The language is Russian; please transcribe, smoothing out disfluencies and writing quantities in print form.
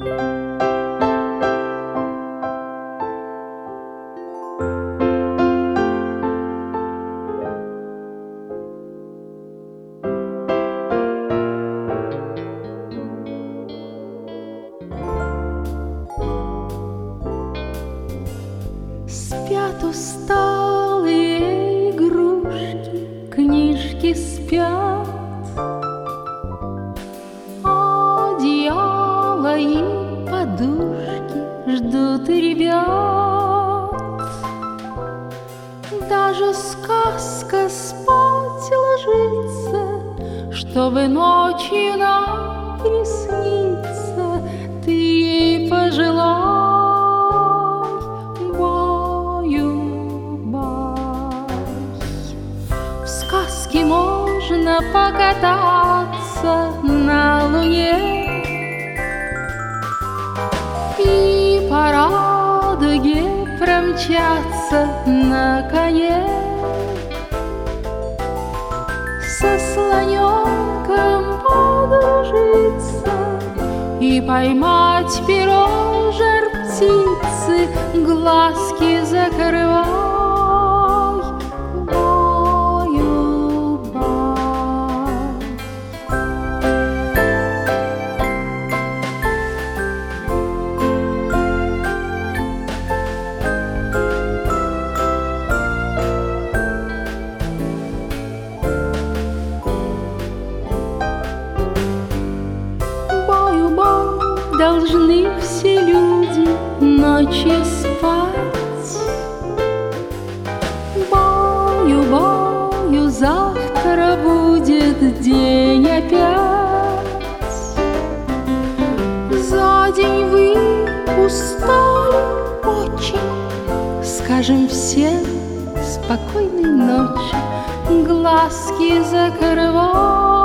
Спят усталые игрушки, книжки спят, одеяло и подушки ждут ребят. Даже сказка спать ложится, чтобы ночью нам присниться. Ты ей пожелай, в сказке можно покататься на луне и по радуге промчаться на коне. Со слоненком подружиться и поймать перо жар-птицы, глазки закрывай. Должны все люди ночью спать. Баю-баю, завтра будет день опять. За день вы устали очень, скажем всем спокойной ночи, глазки закрывай.